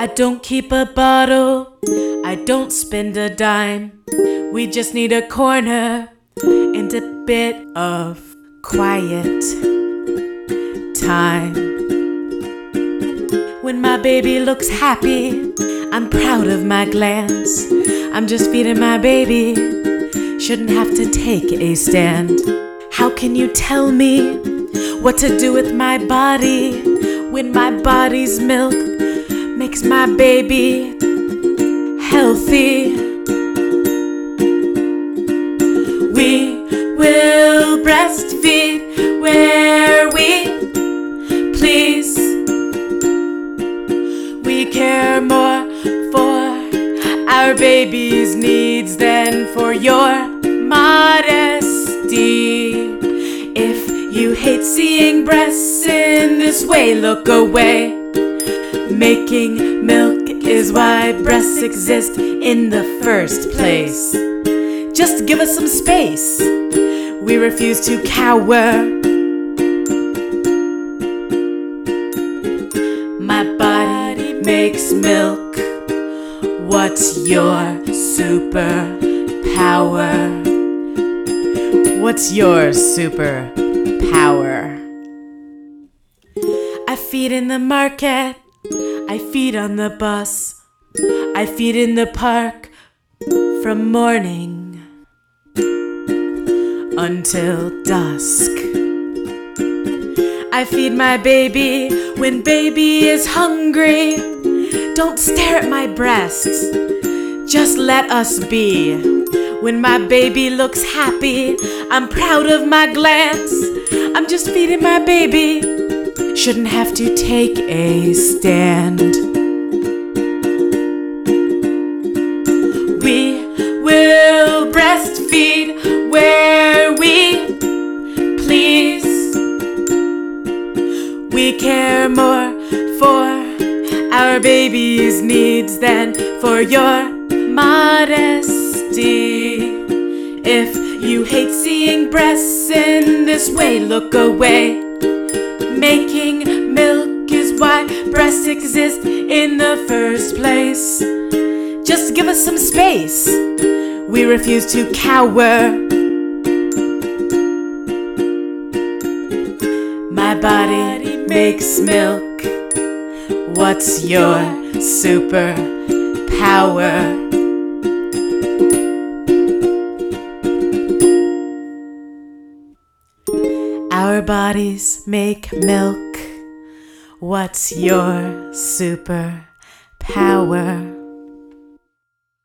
I don't keep a bottle, I don't spend a dime. We just need a corner and a bit of quiet time. When my baby looks happy, I'm proud of my glands. I'm just feeding my baby, shouldn't have to take a stand. How can you tell me what to do with my body when my body's milk makes my baby healthy? We will breastfeed where we please. We care more for our baby's needs than for your modesty. If you hate seeing breasts in this way, look away. Making milk is why breasts exist in the first place. Just give us some space. We refuse to cower. My body makes milk. What's your superpower? What's your superpower? I feed in the market, I feed on the bus, I feed in the park from morning until dusk. I feed my baby when baby is hungry. Don't stare at my breasts, just let us be. When my baby looks happy, I'm proud of my glands. I'm just feeding my baby, shouldn't have to take a stand. We will breastfeed where we please. We care more for our baby's needs than for your modesty. If you hate seeing breasts in this way, look away. Making milk is why breasts exist in the first place. Just give us some space. We refuse to cower. My body makes milk. What's your superpower? Our bodies make milk. What's your superpower?